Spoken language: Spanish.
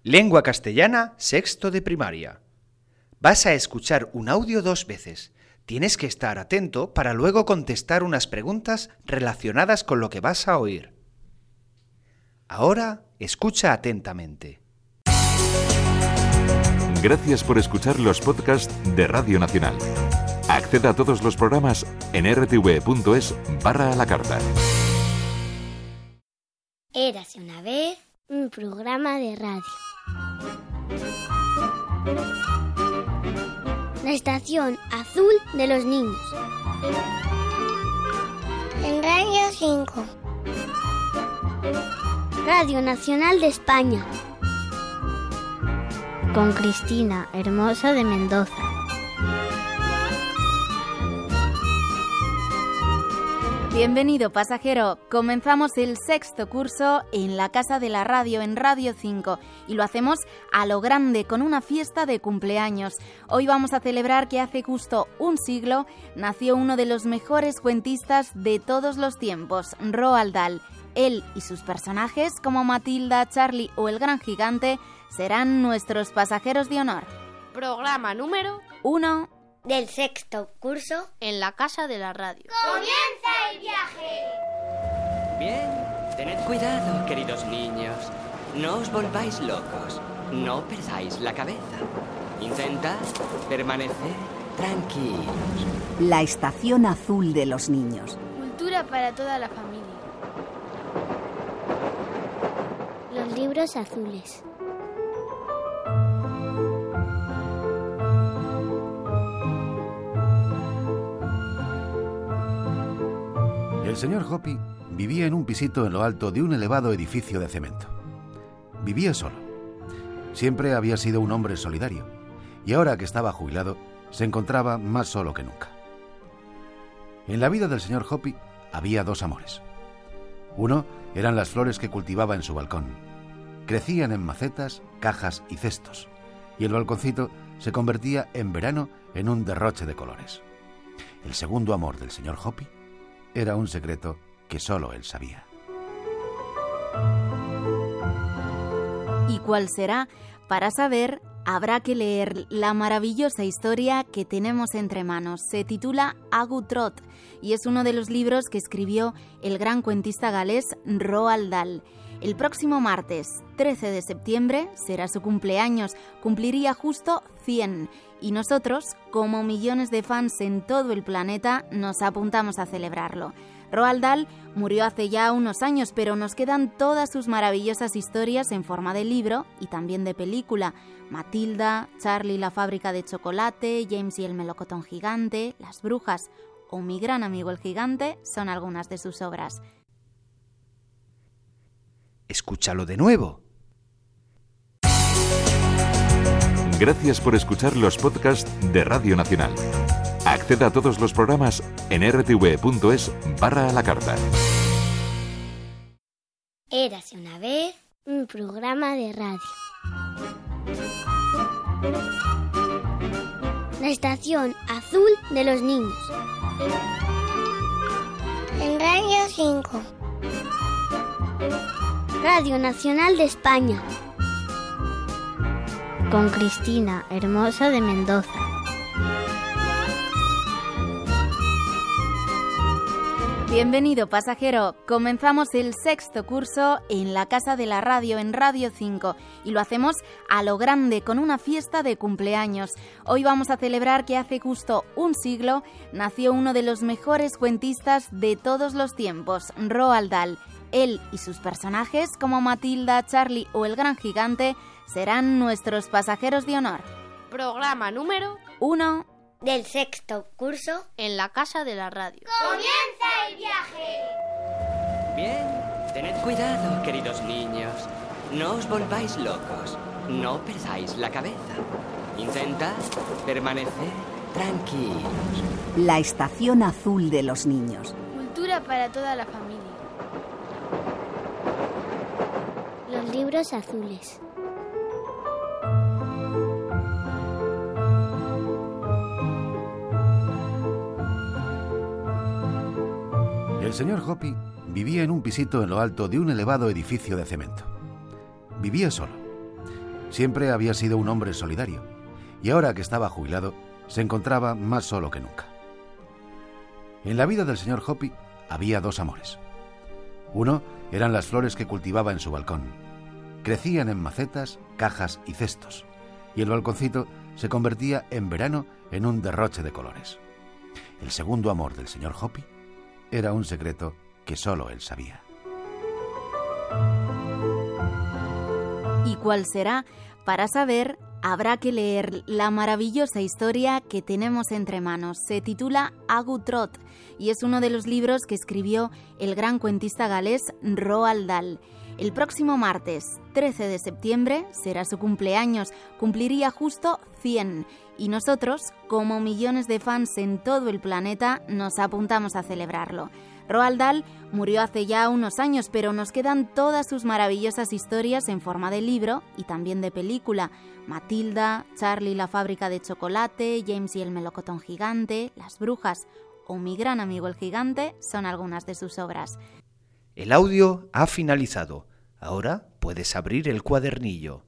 Lengua castellana, sexto de primaria. Vas a escuchar un audio 2 veces. Tienes que estar atento para luego contestar unas preguntas relacionadas con lo que vas a oír. Ahora, escucha atentamente. Gracias por escuchar los podcasts de Radio Nacional. Acceda a todos los programas en rtv.es/a la carta. Érase una vez un programa de radio. La estación azul de los niños. En Radio 5. Radio Nacional de España. Con Cristina Hermosa de Mendoza. Bienvenido, pasajero. Comenzamos el sexto curso en la Casa de la Radio, en Radio 5, y lo hacemos a lo grande, con una fiesta de cumpleaños. Hoy vamos a celebrar que hace justo un siglo nació uno de los mejores cuentistas de todos los tiempos, Roald Dahl. Él y sus personajes, como Matilda, Charlie o el Gran Gigante, serán nuestros pasajeros de honor. Programa número 1 del sexto curso en la Casa de la Radio. ¡Comienza el viaje! Bien, tened cuidado, queridos niños. No os volváis locos. No perdáis la cabeza. Intentad permanecer tranquilos. La estación azul de los niños. Cultura para toda la familia. Los libros azules. El señor Hoppy vivía en un pisito en lo alto de un elevado edificio de cemento. Vivía solo. Siempre había sido un hombre solidario, y ahora que estaba jubilado, se encontraba más solo que nunca. En la vida del señor Hoppy había dos amores. Uno eran las flores que cultivaba en su balcón. Crecían en macetas, cajas y cestos, y el balconcito se convertía en verano en un derroche de colores. El segundo amor del señor Hoppy era un secreto que solo él sabía. ¿Y cuál será? Para saber, habrá que leer la maravillosa historia que tenemos entre manos. Se titula Agu Trot y es uno de los libros que escribió el gran cuentista galés Roald Dahl. El próximo martes, 13 de septiembre, será su cumpleaños. Cumpliría justo 100. Y nosotros, como millones de fans en todo el planeta, nos apuntamos a celebrarlo. Roald Dahl murió hace ya unos años, pero nos quedan todas sus maravillosas historias en forma de libro y también de película. Matilda, Charlie y la fábrica de chocolate, James y el melocotón gigante, Las brujas o Mi gran amigo el gigante son algunas de sus obras. Escúchalo de nuevo. Gracias por escuchar los podcasts de Radio Nacional. Acceda a todos los programas en rtv.es/a la carta. Érase una vez un programa de radio. La estación azul de los niños. En Radio 5. Radio Nacional de España. Con Cristina Hermosa de Mendoza. Bienvenido, pasajero. Comenzamos el sexto curso en la Casa de la Radio, en Radio 5, y lo hacemos a lo grande, con una fiesta de cumpleaños. Hoy vamos a celebrar que hace justo un siglo nació uno de los mejores cuentistas de todos los tiempos, Roald Dahl. Él y sus personajes, como Matilda, Charlie o el Gran Gigante, serán nuestros pasajeros de honor. Programa número 1 del sexto curso en la Casa de la Radio. ¡Comienza el viaje! Bien, tened cuidado, queridos niños. No os volváis locos. No perdáis la cabeza. Intentad permanecer tranquilos. La estación azul de los niños. Cultura para toda la familia. Los libros azules. El señor Hoppy vivía en un pisito en lo alto de un elevado edificio de cemento. Vivía solo. Siempre había sido un hombre solidario, y ahora que estaba jubilado, se encontraba más solo que nunca. En la vida del señor Hoppy había dos amores. Uno eran las flores que cultivaba en su balcón. Crecían en macetas, cajas y cestos, y el balconcito se convertía en verano en un derroche de colores. El segundo amor del señor Hoppy era un secreto que solo él sabía. ¿Y cuál será? Para saber, habrá que leer la maravillosa historia que tenemos entre manos. Se titula Agu Trot y es uno de los libros que escribió el gran cuentista galés Roald Dahl. El próximo martes 13 de septiembre será su cumpleaños, cumpliría justo 100 y nosotros, como millones de fans en todo el planeta, nos apuntamos a celebrarlo. Roald Dahl murió hace ya unos años, pero nos quedan todas sus maravillosas historias en forma de libro y también de película. Matilda, Charlie la fábrica de chocolate, James y el melocotón gigante, Las brujas o Mi gran amigo el gigante son algunas de sus obras. El audio ha finalizado. Ahora puedes abrir el cuadernillo.